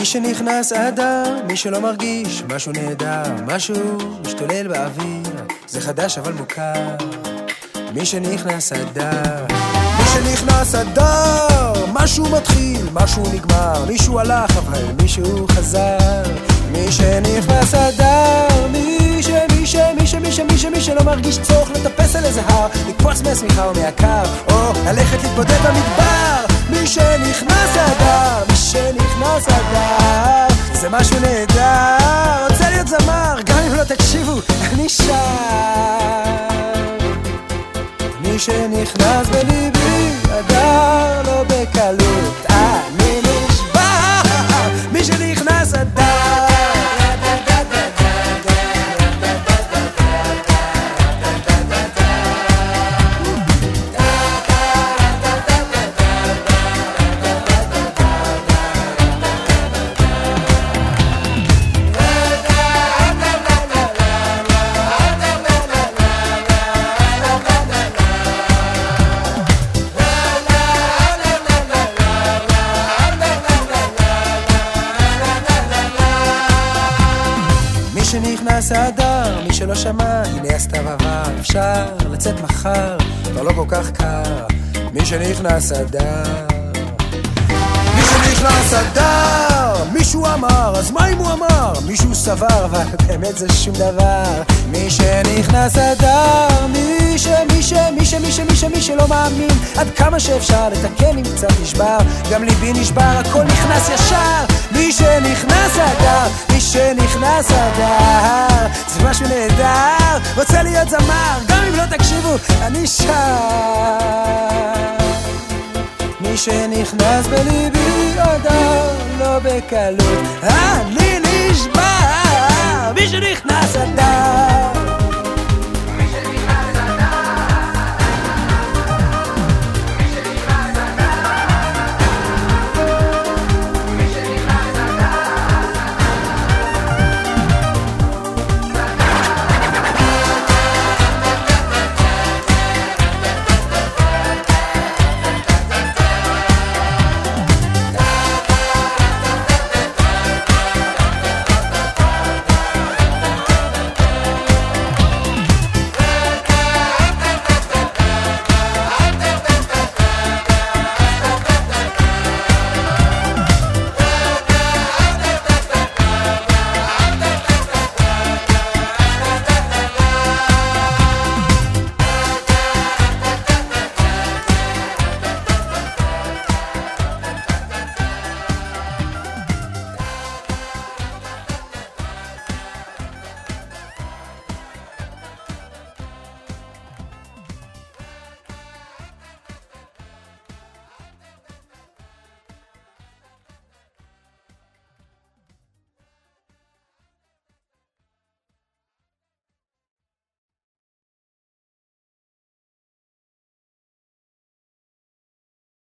שנכנס אדר, מי שלא מרגיש משהו נהדר, משהו משתולל באוויר, זה חדש אבל מוכר. מי שנכנס אדר, מי שנכנס אדר, משהו מתחיל, משהו נגמר, מישהו הלך אבל מישהו חזר. מי שנכנס אדר, מי שלא מרגיש צורך לטפס על איזה הר, לקפוץ מהשמיכה או מהקר, או ללכת להתבודד במדבר. מי שנכנס אדר, מי שנכנס אדר, זה משהו נהדר. רוצה להיות זמר, גם אם לא תקשיבו, אני שר. מי שנכנס בליבי אדר, לא בקלות אני נשבר. מי שנכנס אדר, שנכנס אדר, מי שלא שמע, הנה הסתיו עבר, אפשר לצאת מחר, כבר לא כל כך קר. מי שנכנס אדר, מי שנכנס אדר, מישהו אמר, אז מה אם הוא אמר? מישהו סבר, אבל באמת זה שום דבר. מי שנכנס אדר, מי שלא מאמין, עד כמה שאפשר לתקן אם קצת נשבר, גם ליבי נשבר, הכל נכנס ישר. מי שנכנס אדר, מי שנכנס אדר, זה משהו נהדר. רוצה להיות זמר, גם אם לא תקשיבו, אני שר. מי שנכנס בליבי אדר, לא בקלות אני נשבר. מי שנכנס אדר,